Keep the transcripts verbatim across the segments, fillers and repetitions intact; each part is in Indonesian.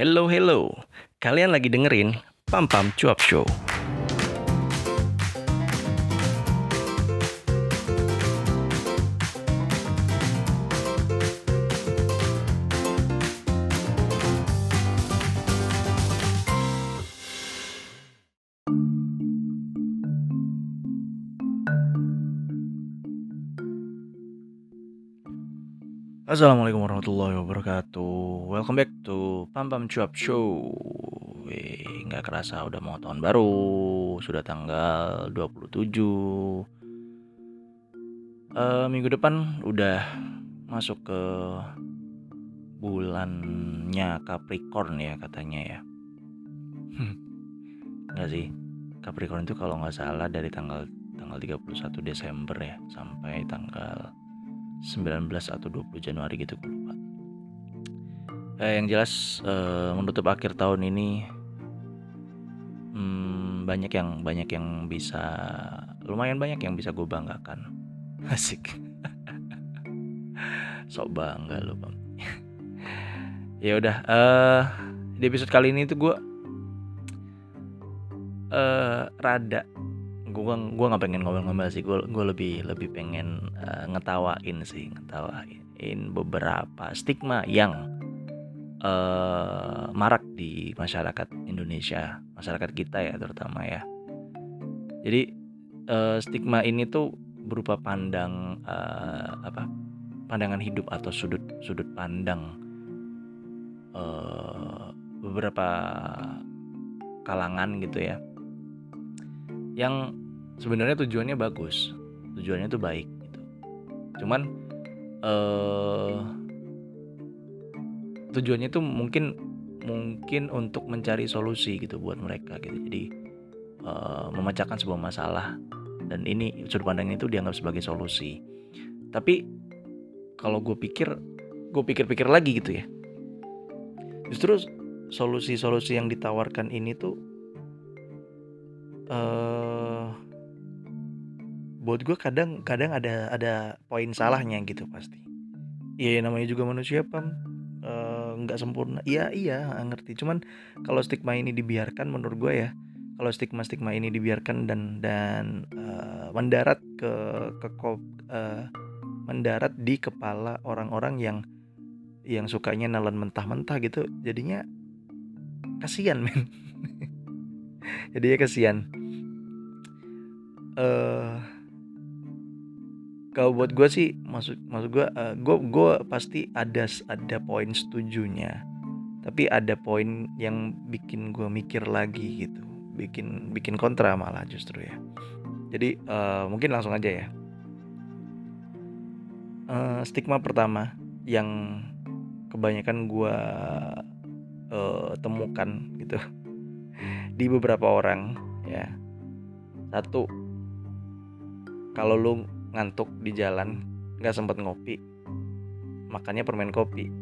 Hello, hello. Kalian lagi dengerin Pam Pam Cuap Show. Assalamualaikum warahmatullahi wabarakatuh. Welcome back to Pam Pam Cuap Show. Wih, nggak kerasa udah mau tahun baru. Sudah tanggal dua puluh tujuh. Eh, minggu depan udah masuk ke bulannya Capricorn ya katanya ya. Nggak sih. Capricorn itu kalau nggak salah dari tanggal tanggal tiga puluh satu Desember ya sampai tanggal sembilan belas atau dua puluh Januari gitu, gue lupa. Eh, yang jelas eh, menutup akhir tahun ini hmm, banyak yang banyak yang bisa lumayan banyak yang bisa gue banggakan. Asik. Sok bangga lu, Bang. Ya udah, eh di episode kali ini tuh gue eh rada gue gue nggak pengen ngomel-ngomel sih, gue gue lebih lebih pengen eh, ngetawain sih ngetawain beberapa stigma yang Uh, marak di masyarakat Indonesia, masyarakat kita ya terutama ya. Jadi uh, stigma ini tuh berupa pandang uh, apa pandangan hidup atau sudut sudut pandang uh, beberapa kalangan gitu ya, yang sebenarnya tujuannya bagus, tujuannya tuh baik gitu. Cuman uh, tujuannya tuh mungkin mungkin untuk mencari solusi gitu buat mereka gitu. Jadi uh, memecahkan sebuah masalah, dan ini sudut pandang itu dianggap sebagai solusi. Tapi kalau gue pikir gue pikir-pikir lagi gitu ya, justru solusi-solusi yang ditawarkan ini tuh uh, buat gue kadang kadang ada ada poin salahnya gitu pasti. Iya, namanya juga manusia, Pam. Nggak uh, sempurna. Iya iya ngerti. Cuman kalau stigma ini dibiarkan, menurut gue ya, kalau stigma-stigma ini dibiarkan dan dan uh, mendarat ke ke uh, mendarat di kepala orang-orang yang yang sukanya nelen mentah-mentah gitu, jadinya kasihan men. Jadinya kasihan. Eh uh, Kalau buat gue sih, maksud maksud gue, uh, gue gue pasti ada ada poin setujunya, tapi ada poin yang bikin gue mikir lagi gitu, bikin bikin kontra malah justru ya. Jadi uh, mungkin langsung aja ya. Uh, stigma pertama yang kebanyakan gue uh, temukan gitu di beberapa orang ya. Satu, kalau lu ngantuk di jalan, nggak sempet ngopi, makannya permen kopi.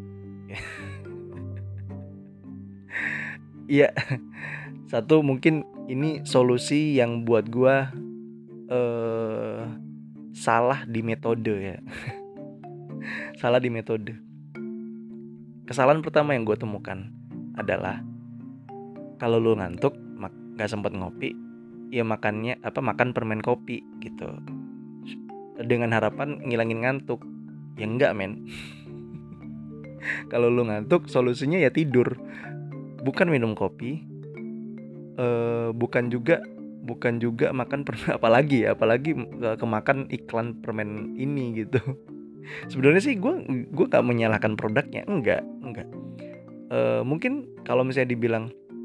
Iya. Satu, mungkin ini solusi yang buat gua eh, salah di metode ya. Salah di metode. Kesalahan pertama yang gua temukan adalah kalau lu ngantuk, nggak sempet ngopi, ya makannya apa makan permen kopi gitu, dengan harapan ngilangin ngantuk. Ya enggak men. Kalau lu ngantuk, solusinya ya tidur, bukan minum kopi, uh, bukan juga bukan juga makan permen, apalagi ya apalagi uh, kemakan iklan permen ini gitu. Sebenarnya sih gue gue nggak menyalahkan produknya, enggak enggak. Uh, mungkin kalau misalnya dibilang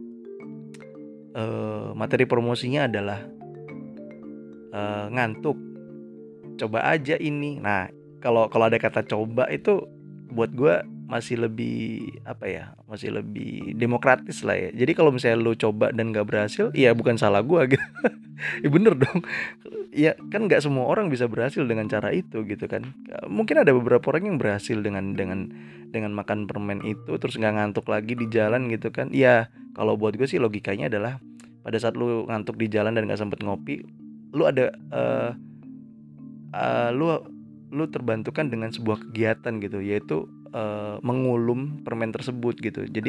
uh, materi promosinya adalah uh, ngantuk, coba aja ini. Nah, kalau kalau ada kata coba itu buat gue masih lebih apa ya, masih lebih demokratis lah ya. Jadi kalau misalnya lu coba dan gak berhasil, ya bukan salah gue gitu. Ya bener dong. Ya kan nggak semua orang bisa berhasil dengan cara itu gitu kan. Mungkin ada beberapa orang yang berhasil dengan dengan dengan makan permen itu terus nggak ngantuk lagi di jalan gitu kan. Ya kalau buat gue sih logikanya adalah pada saat lu ngantuk di jalan dan nggak sempet ngopi, lu ada uh, uh, lu lu terbantukan dengan sebuah kegiatan gitu, yaitu uh, mengulum permen tersebut gitu. Jadi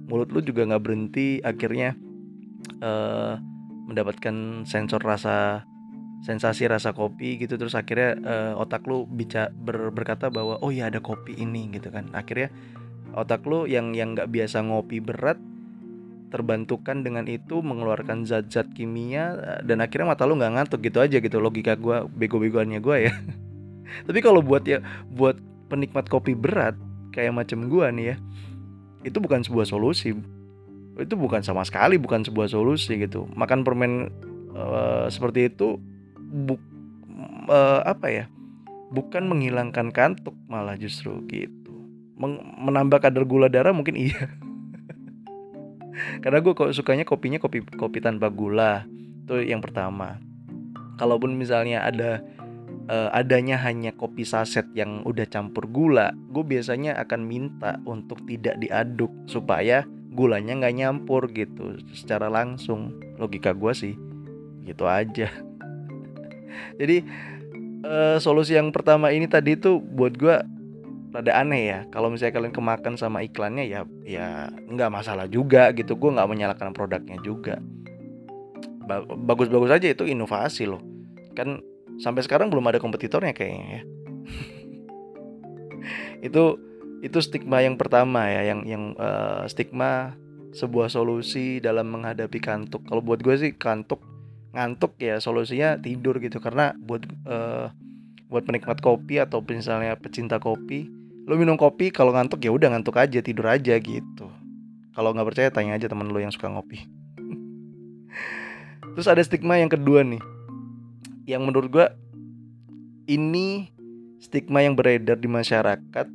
mulut lu juga nggak berhenti, akhirnya uh, mendapatkan sensor rasa sensasi rasa kopi gitu, terus akhirnya uh, otak lu bicara ber, berkata bahwa oh ya ada kopi ini gitu kan. Akhirnya otak lu yang yang nggak biasa ngopi berat terbantukan dengan itu mengeluarkan zat-zat kimia, dan akhirnya mata lu nggak ngantuk gitu aja gitu. Logika gue, bego-begoannya gue ya. Tapi kalau buat ya buat penikmat kopi berat kayak macam gue nih ya, itu bukan sebuah solusi. Itu bukan sama sekali bukan sebuah solusi gitu. Makan permen uh, seperti itu bu, uh, apa ya? Bukan menghilangkan kantuk, malah justru gitu. Men- menambah kadar gula darah mungkin iya. Karena gue kok sukanya kopinya kopi kopi tanpa gula. Itu yang pertama. Kalaupun misalnya ada uh, adanya hanya kopi saset yang udah campur gula, gue biasanya akan minta untuk tidak diaduk supaya gulanya nggak nyampur gitu secara langsung. Logika gue sih gitu aja. Jadi uh, solusi yang pertama ini tadi tuh buat gue rada aneh ya. Kalau misalnya kalian kemakan sama iklannya ya ya nggak masalah juga gitu. Gue nggak menyalahkan produknya juga. Bagus-bagus aja, itu inovasi loh. Kan sampai sekarang belum ada kompetitornya kayaknya ya. Itu itu stigma yang pertama ya, yang yang uh, stigma sebuah solusi dalam menghadapi kantuk. Kalau buat gue sih kantuk ngantuk ya solusinya tidur gitu. Karena buat uh, buat penikmat kopi atau misalnya pecinta kopi, lo minum kopi kalau ngantuk ya udah ngantuk aja, tidur aja gitu. Kalau nggak percaya tanya aja teman lo yang suka ngopi. Terus ada stigma yang kedua nih, yang menurut gue ini stigma yang beredar di masyarakat,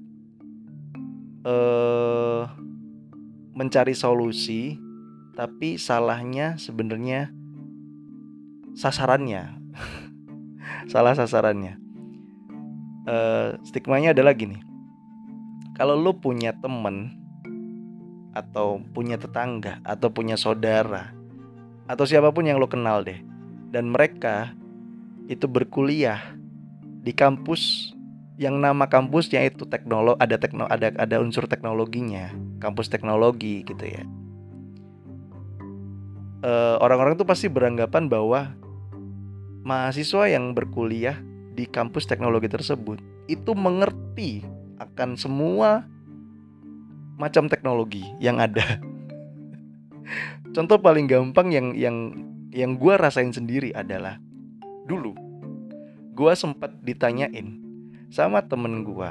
eh, mencari solusi tapi salahnya sebenarnya sasarannya. Salah sasarannya. Eh, stigmanya adalah gini. Kalau lu punya temen atau punya tetangga atau punya saudara atau siapapun yang lo kenal deh, dan mereka itu berkuliah di kampus yang nama kampusnya itu teknologi, ada tekno ada ada unsur teknologinya, kampus teknologi gitu ya. E, orang-orang tuh pasti beranggapan bahwa mahasiswa yang berkuliah di kampus teknologi tersebut itu mengerti akan semua macam teknologi yang ada. Contoh paling gampang yang yang yang gue rasain sendiri adalah dulu gue sempat ditanyain sama temen gue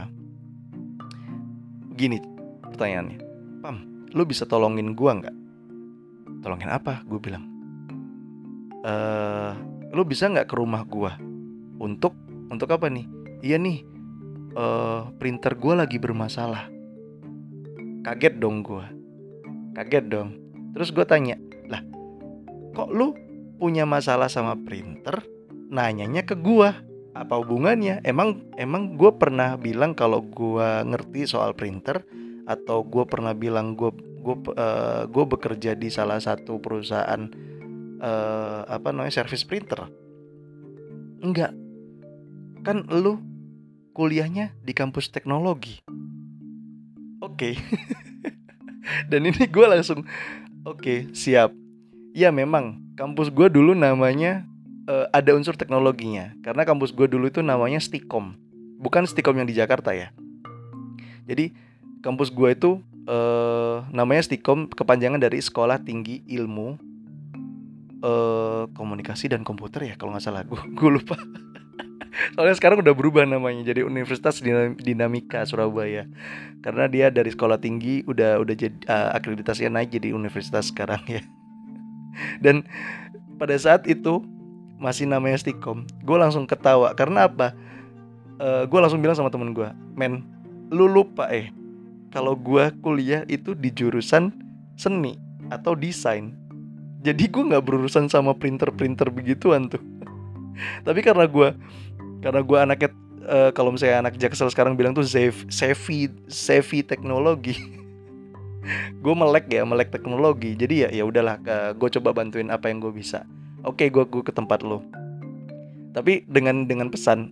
gini pertanyaannya, Pam, lu bisa tolongin gue nggak? Tolongin apa? Gue bilang, e, lu bisa nggak ke rumah gue untuk untuk apa nih? Iya nih, uh, printer gue lagi bermasalah. Kaget dong gue, kaget dong. Terus gue tanya, lah kok lu punya masalah sama printer nanyanya ke gue? Apa hubungannya? Emang emang gue pernah bilang kalau gue ngerti soal printer, atau gue pernah bilang gue gue uh, gue bekerja di salah satu perusahaan uh, apa namanya servis printer? Enggak. Kan lu kuliahnya di kampus teknologi. Oke. Okay. Dan ini gue langsung oke, okay, siap. Ya memang kampus gue dulu namanya uh, ada unsur teknologinya. Karena kampus gue dulu itu namanya Stikom. Bukan Stikom yang di Jakarta ya. Jadi kampus gue itu uh, namanya Stikom, kepanjangan dari Sekolah Tinggi Ilmu uh, Komunikasi dan Komputer ya kalau gak salah. Gue, gue lupa. Soalnya sekarang udah berubah namanya jadi Universitas Dinamika Surabaya. Karena dia dari sekolah tinggi udah udah jadi uh, akreditasinya naik jadi universitas sekarang ya. Dan pada saat itu masih namanya Stikom, gue langsung ketawa karena apa? Uh, gue langsung bilang sama temen gue, men, lu lupa eh kalau gue kuliah itu di jurusan seni atau desain. Jadi gue nggak berurusan sama printer-printer begituan tuh. Tapi karena gue karena gue anaknya uh, kalau misalnya anak Jaksel sekarang bilang tuh savvy savvy teknologi. Gue melek ya, melek teknologi. Jadi ya ya udahlah, gue coba bantuin apa yang gue bisa. Oke, gue gue ke tempat lo. Tapi dengan dengan pesan,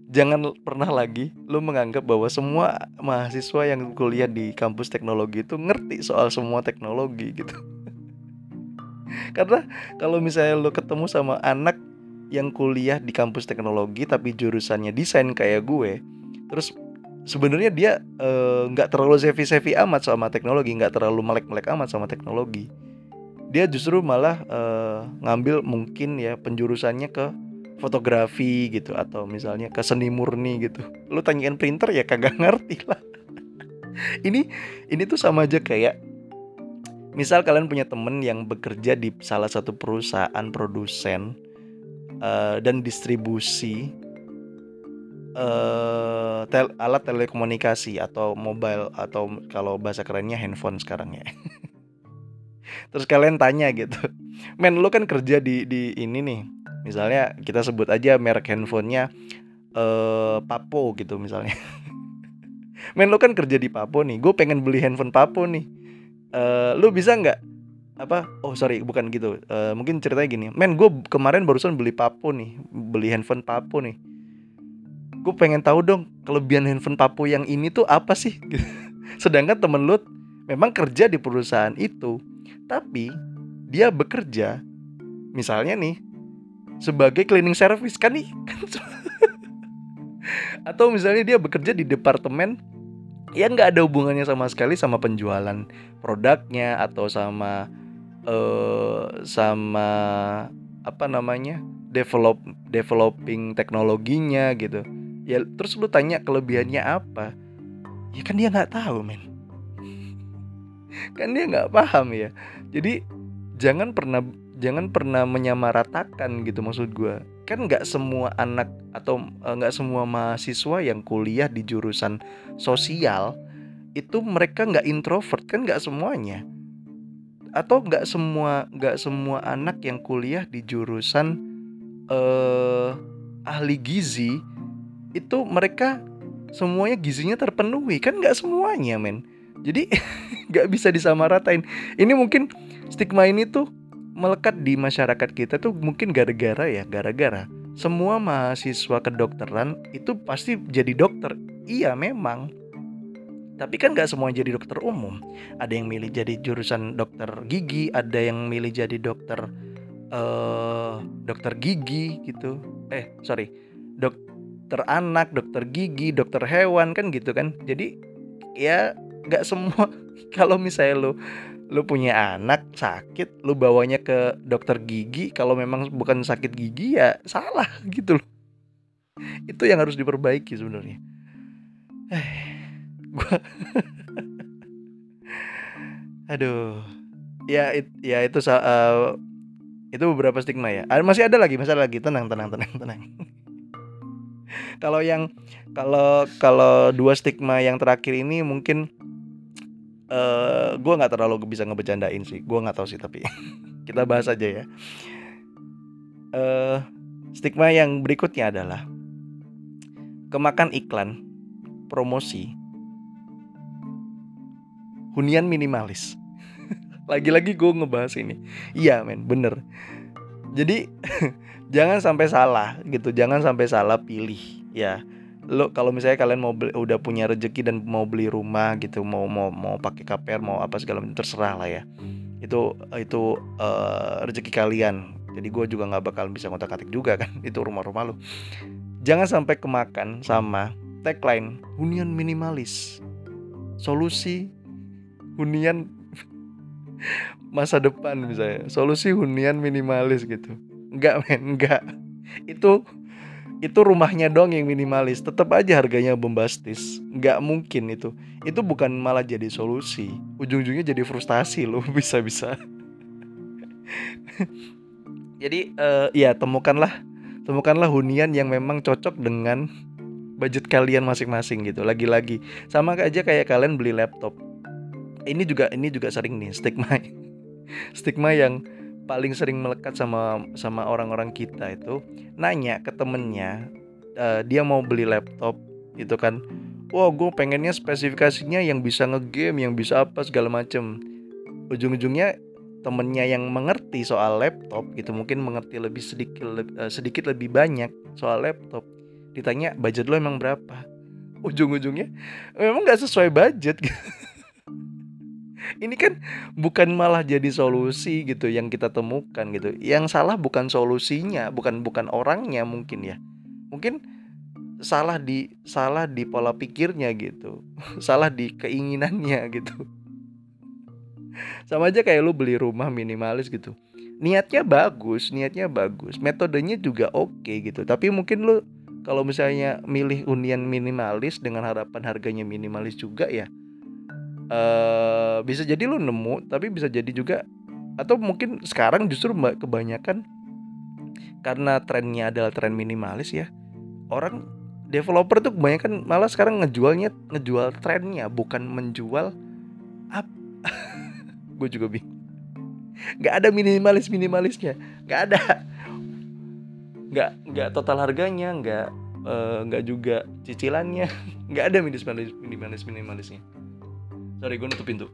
Jangan pernah lagi lu menganggap bahwa semua mahasiswa yang kuliah di kampus teknologi itu ngerti soal semua teknologi gitu. Karena kalau misalnya lu ketemu sama anak yang kuliah di kampus teknologi tapi jurusannya desain kayak gue, terus sebenarnya dia nggak uh, terlalu savvy-savvy amat sama teknologi, nggak terlalu melek-melek amat sama teknologi. Dia justru malah uh, ngambil mungkin ya penjurusannya ke fotografi gitu, atau misalnya ke seni murni gitu. Lu tanyain printer ya kagak ngerti lah. Ini ini tuh sama aja kayak misal kalian punya temen yang bekerja di salah satu perusahaan produsen uh, dan distribusi uh, tel- alat telekomunikasi atau mobile, atau kalau bahasa kerennya handphone sekarang ya. Terus kalian tanya gitu, men lu kan kerja di di ini nih, misalnya kita sebut aja merek handphonenya uh, Papo gitu misalnya. Men lu kan kerja di Papo nih, gue pengen beli handphone Papo nih, uh, lu bisa nggak apa oh sorry bukan gitu, uh, mungkin ceritanya gini, men gue kemarin barusan beli Papo nih, beli handphone Papo nih, gue pengen tahu dong kelebihan handphone Papo yang ini tuh apa sih. Sedangkan temen lu memang kerja di perusahaan itu, tapi dia bekerja misalnya nih sebagai cleaning service kan nih kan. Atau misalnya dia bekerja di departemen yang nggak ada hubungannya sama sekali sama penjualan produknya atau sama uh, sama apa namanya develop developing teknologinya gitu ya. Terus lu tanya kelebihannya apa, ya kan dia nggak tahu men. Kan dia nggak paham ya. Jadi jangan pernah jangan pernah menyamaratakan gitu, maksud gue. Kan nggak semua anak atau nggak semua mahasiswa yang kuliah di jurusan sosial itu mereka nggak introvert, kan nggak semuanya. Atau nggak semua nggak semua anak yang kuliah di jurusan eh, ahli gizi itu mereka semuanya gizinya terpenuhi, kan nggak semuanya men. Jadi nggak bisa disamaratain. Ini mungkin stigma ini tuh melekat di masyarakat kita tuh mungkin gara-gara ya gara-gara semua mahasiswa kedokteran itu pasti jadi dokter. Iya memang, tapi kan gak semua jadi dokter umum. Ada yang milih jadi jurusan dokter gigi, ada yang milih jadi dokter uh, dokter gigi gitu. Eh sorry, dokter anak, dokter gigi, dokter hewan kan gitu kan. Jadi ya gak semua. Kalau misalnya lu lu punya anak sakit, lu bawanya ke dokter gigi, kalau memang bukan sakit gigi ya salah gitu loh. Itu yang harus diperbaiki sebenarnya. Eh, gua aduh. Ya it, ya itu uh, itu beberapa stigma ya. Ah, masih ada lagi, masih ada lagi. Tenang, tenang, tenang, tenang. Kalau yang kalau kalau dua stigma yang terakhir ini mungkin uh, gue nggak terlalu bisa ngebecandain sih. Gue nggak tahu sih, tapi kita bahas aja ya. Uh, stigma yang berikutnya adalah kemakan iklan, promosi, hunian minimalis. Lagi-lagi gue ngebahas ini. Iya men, bener. Jadi jangan sampai salah gitu, jangan sampai salah pilih ya. Lo kalau misalnya kalian mau beli, udah punya rezeki dan mau beli rumah gitu, mau mau mau pakai K P R, mau apa segala macam, terserah lah ya. Itu itu uh, rezeki kalian. Jadi gue juga nggak bakal bisa ngotak-atik juga kan. Itu rumah-rumah lo. Jangan sampai kemakan sama tagline hunian minimalis, solusi hunian masa depan misalnya, solusi hunian minimalis gitu. Enggak men, enggak. Itu itu rumahnya dong yang minimalis, tetap aja harganya bombastis. Enggak mungkin itu. Itu bukan malah jadi solusi, ujung-ujungnya jadi frustasi loh, bisa-bisa. Jadi uh, ya temukanlah temukanlah hunian yang memang cocok dengan budget kalian masing-masing gitu. Lagi-lagi sama aja kayak kalian beli laptop. Ini juga ini juga sering nih stigma stigma yang paling sering melekat sama sama orang-orang kita itu, nanya ke temennya, uh, dia mau beli laptop gitu kan. Wah, gue pengennya spesifikasinya yang bisa ngegame, yang bisa apa segala macem. Ujung-ujungnya temennya yang mengerti soal laptop gitu, mungkin mengerti lebih sedikit lebih, uh, sedikit lebih banyak soal laptop, ditanya budget lo emang berapa, ujung-ujungnya memang nggak sesuai budget. Ini kan bukan malah jadi solusi gitu yang kita temukan gitu. Yang salah bukan solusinya, bukan bukan orangnya mungkin ya. Mungkin salah di salah di pola pikirnya gitu. Salah di keinginannya gitu. Sama aja kayak lu beli rumah minimalis gitu. Niatnya bagus, niatnya bagus. Metodenya juga oke gitu. Tapi mungkin lu kalau misalnya milih hunian minimalis dengan harapan harganya minimalis juga ya, Uh, bisa jadi lu nemu, tapi bisa jadi juga, atau mungkin sekarang justru kebanyakan karena trennya adalah tren minimalis ya, orang developer tuh kebanyakan malah sekarang ngejualnya ngejual trennya, bukan menjual apa. Gue juga bingung. Nggak ada minimalis minimalisnya, nggak ada, nggak nggak total harganya, nggak uh, nggak juga cicilannya, nggak ada minimalis minimalis minimalisnya. Sorry, gue nutup pintu.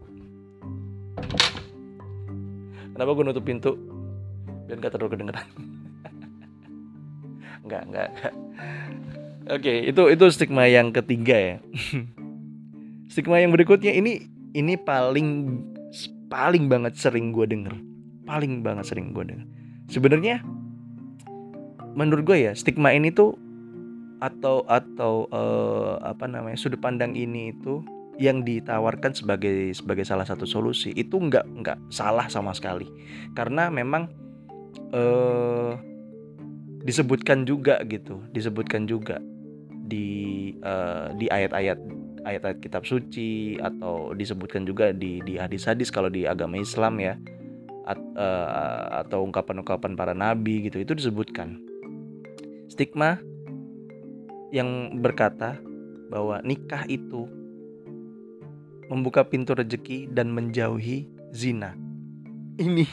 Kenapa gue nutup pintu? Biar gak terlalu kedengeran. Enggak, enggak, enggak. Oke, itu itu stigma yang ketiga ya. Stigma yang berikutnya ini ini paling paling banget sering gue denger. Paling banget sering gue denger. Sebenarnya menurut gue ya, stigma ini tuh atau atau uh, apa namanya? sudut pandang ini itu yang ditawarkan sebagai sebagai salah satu solusi itu nggak nggak salah sama sekali, karena memang eh, disebutkan juga gitu disebutkan juga di eh, di ayat-ayat ayat-ayat kitab suci, atau disebutkan juga di di hadis-hadis kalau di agama Islam ya, at, eh, atau ungkapan-ungkapan para nabi gitu, itu disebutkan stigma yang berkata bahwa nikah itu membuka pintu rezeki dan menjauhi zina. Ini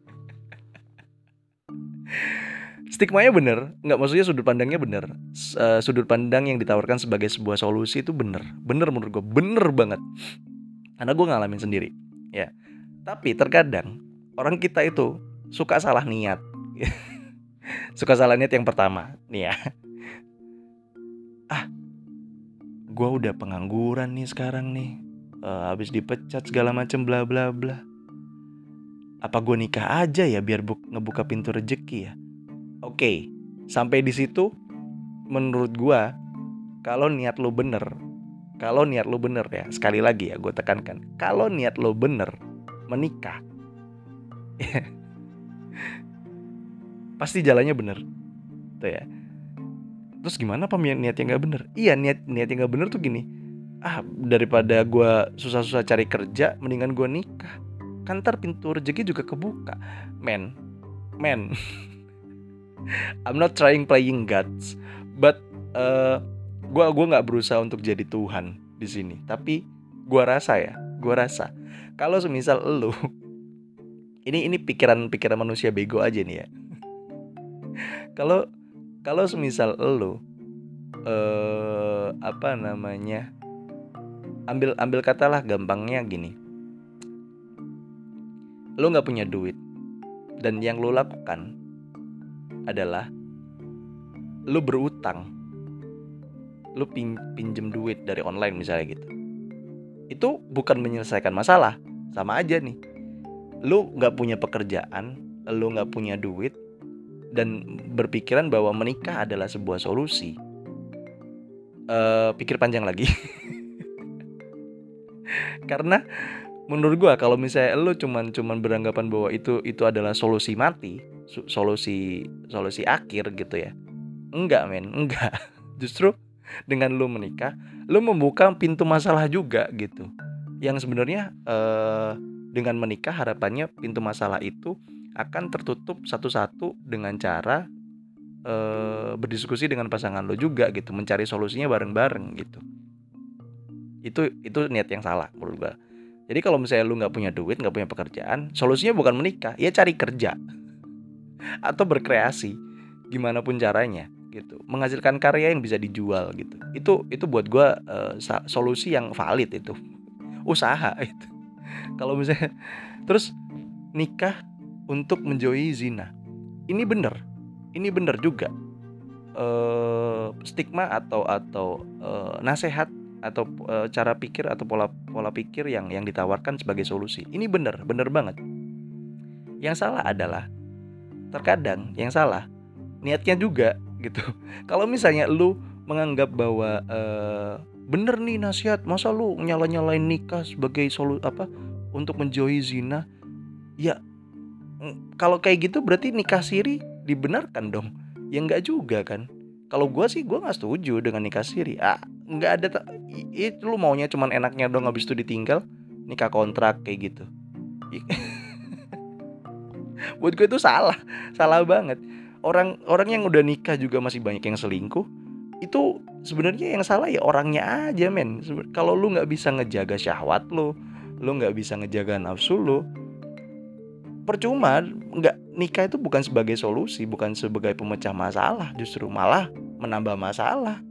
stigmanya bener, nggak, maksudnya sudut pandangnya bener. Uh, sudut pandang yang ditawarkan sebagai sebuah solusi itu bener, bener menurut gue, bener banget. Karena gue ngalamin sendiri, ya. Tapi terkadang orang kita itu suka salah niat. Suka salah niat yang pertama, nih ya. Ah, gue udah pengangguran nih sekarang nih. Uh, habis dipecat segala macem bla bla bla. Apa gue nikah aja ya biar bu- ngebuka pintu rezeki ya? Oke, okay, sampai di situ menurut gue, kalau niat lo bener, kalau niat lo bener ya, sekali lagi ya gue tekankan, kalau niat lo bener menikah, pasti jalannya bener, tuh ya. Terus gimana apa niatnya nggak bener? Iya, niat niatnya nggak bener tuh gini. Ah, daripada gue susah-susah cari kerja, mendingan gue nikah. Kan ntar pintu rezeki juga kebuka. Men, men. I'm not trying playing gods, but uh, gue gue nggak berusaha untuk jadi Tuhan di sini. Tapi gue rasa ya, gue rasa kalau semisal lu, ini ini pikiran-pikiran manusia bego aja nih ya. Kalau kalau semisal lu, uh, apa namanya? Ambil ambil katalah gampangnya gini. Lu gak punya duit, dan yang lu lakukan adalah lu berutang. Lu pin, pinjem duit dari online misalnya gitu. Itu bukan menyelesaikan masalah. Sama aja nih, lu gak punya pekerjaan, lu gak punya duit, dan berpikiran bahwa menikah adalah sebuah solusi. uh, Pikir panjang lagi. Karena menurut gue kalau misalnya lo cuman cuman beranggapan bahwa itu itu adalah solusi mati, solusi solusi akhir gitu ya. Enggak men, enggak. Justru dengan lo menikah, lo membuka pintu masalah juga gitu. Yang sebenarnya eh, dengan menikah harapannya pintu masalah itu akan tertutup satu-satu dengan cara eh, berdiskusi dengan pasangan lo juga gitu, mencari solusinya bareng-bareng gitu. Itu itu niat yang salah menurut gue. Jadi kalau misalnya lu nggak punya duit, nggak punya pekerjaan, solusinya bukan menikah, ya cari kerja atau berkreasi, gimana pun caranya gitu, menghasilkan karya yang bisa dijual gitu. Itu itu buat gue uh, solusi yang valid itu, usaha itu. Kalau misalnya terus nikah untuk menjauhi zina, ini bener, ini bener juga. eh, stigma atau atau eh, nasihat atau eh, cara pikir atau pola pola pikir yang yang ditawarkan sebagai solusi. Ini benar, benar banget. Yang salah adalah terkadang yang salah niatnya juga gitu. Kalau misalnya lu menganggap bahwa eh, bener nih nasihat, masa lu nyala-nyalain nikah sebagai solu apa untuk menjauhi zina? Ya mm, kalau kayak gitu berarti nikah siri dibenarkan dong. Ya enggak juga kan. Kalau gua sih gua nggak setuju dengan nikah siri. Ah, nggak ada ta- i- itu lu maunya cuman enaknya dong habis itu ditinggal nikah kontrak kayak gitu. Buat gue itu salah, salah banget. Orang orang yang udah nikah juga masih banyak yang selingkuh. Itu sebenarnya yang salah ya orangnya aja, men. Seben- Kalau lu nggak bisa ngejaga syahwat lu, lu nggak bisa ngejaga nafsu lu, percuma. Nggak, nikah itu bukan sebagai solusi, bukan sebagai pemecah masalah, justru malah menambah masalah.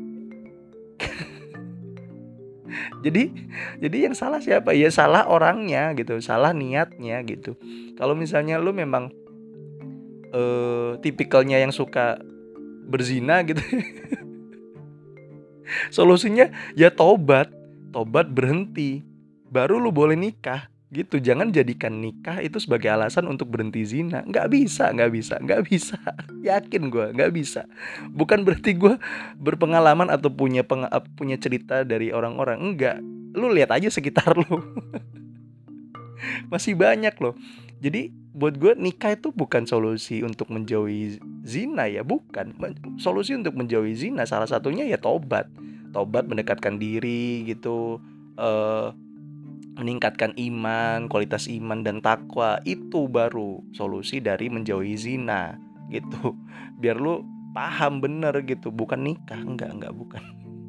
Jadi jadi yang salah siapa? Ya salah orangnya gitu, salah niatnya gitu. Kalau misalnya lu memang eh, tipikalnya yang suka berzina gitu, solusinya ya tobat, tobat berhenti, baru lu boleh nikah gitu. Jangan jadikan nikah itu sebagai alasan untuk berhenti zina. Nggak bisa, nggak bisa, nggak bisa. Yakin gue, nggak bisa. Bukan berarti gue berpengalaman atau punya peng- punya cerita dari orang-orang. Enggak. Lu lihat aja sekitar lu. Masih banyak loh. Jadi buat gue nikah itu bukan solusi untuk menjauhi zina ya, bukan. Solusi untuk menjauhi zina salah satunya ya tobat. Tobat mendekatkan diri gitu, eh, meningkatkan iman, kualitas iman dan takwa. Itu baru solusi dari menjauhi zina gitu. Biar lu paham bener gitu, bukan nikah, enggak, enggak, bukan.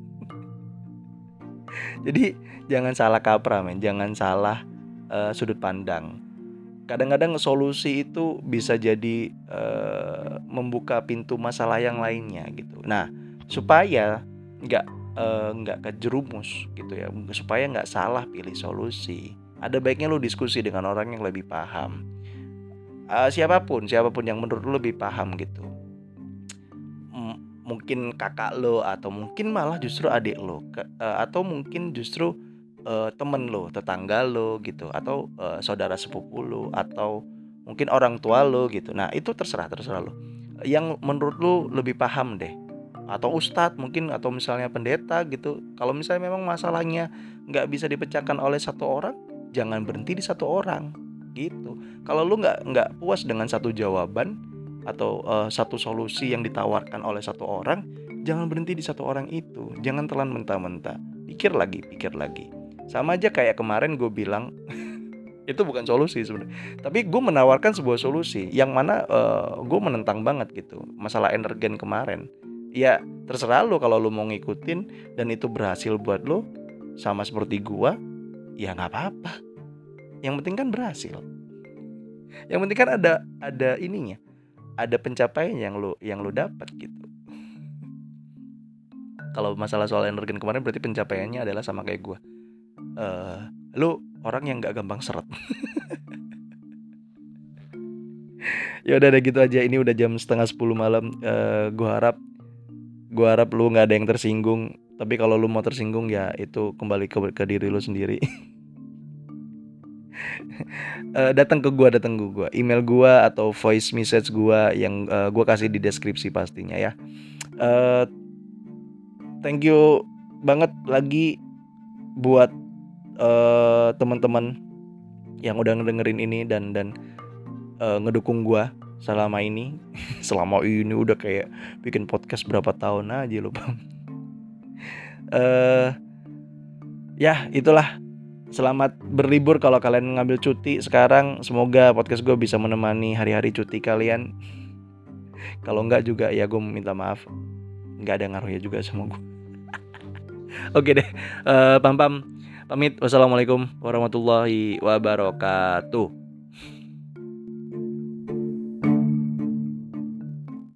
Jadi jangan salah kaprah, men. Jangan salah eh, sudut pandang. Kadang-kadang solusi itu bisa jadi eh, membuka pintu masalah yang lainnya gitu. Nah, supaya nggak eh, nggak kejerumus gitu ya, supaya nggak salah pilih solusi, ada baiknya lu diskusi dengan orang yang lebih paham. Eh, siapapun, siapapun yang menurut lu lebih paham gitu. M- mungkin kakak lo atau mungkin malah justru adik lo, Ke- eh, atau mungkin justru eh, temen lo, tetangga lo gitu, atau eh, saudara sepupu lo, atau mungkin orang tua lo gitu. Nah itu terserah terserah lo. Yang menurut lo lebih paham deh, atau ustadz mungkin, atau misalnya pendeta gitu. Kalau misalnya memang masalahnya nggak bisa dipecahkan oleh satu orang, jangan berhenti di satu orang gitu. Kalau lu nggak nggak puas dengan satu jawaban atau eh, satu solusi yang ditawarkan oleh satu orang, jangan berhenti di satu orang itu. Jangan telan mentah-mentah. Pikir lagi, pikir lagi. Sama aja kayak kemarin gue bilang, itu bukan solusi sebenarnya. Tapi gue menawarkan sebuah solusi yang mana eh, gue menentang banget gitu. Masalah energen kemarin. Ya terserah lo kalau lo mau ngikutin dan itu berhasil buat lo, sama seperti gue, ya nggak apa-apa. Yang penting kan berhasil. Yang penting kan ada ada ininya, ada pencapaian yang lo yang lo dapat gitu. Kalau masalah soal energen kemarin berarti pencapaiannya adalah sama kayak gue. Eh, lu orang yang nggak gampang seret. Ya udah deh gitu aja. Ini udah jam setengah sepuluh malam. Eh, gue harap gue harap lu nggak ada yang tersinggung. Tapi kalau lu mau tersinggung ya itu kembali ke, ke diri lu sendiri. Eh, datang ke gue, datang ke gue. Email gue atau voice message gue yang eh, gue kasih di deskripsi pastinya ya. Eh, thank you banget lagi buat eh, teman-teman yang udah ngedengerin ini dan dan uh, ngedukung gua selama ini. Selama ini udah kayak bikin podcast berapa tahun aja lupa. Eh ya itulah. Selamat berlibur kalau kalian ngambil cuti sekarang. Semoga podcast gue bisa menemani hari-hari cuti kalian. Kalau enggak juga ya gue minta maaf. Enggak ada ngaruhnya juga sama gue. Oke deh. Uh, pam pam pamit. Wassalamualaikum warahmatullahi wabarakatuh.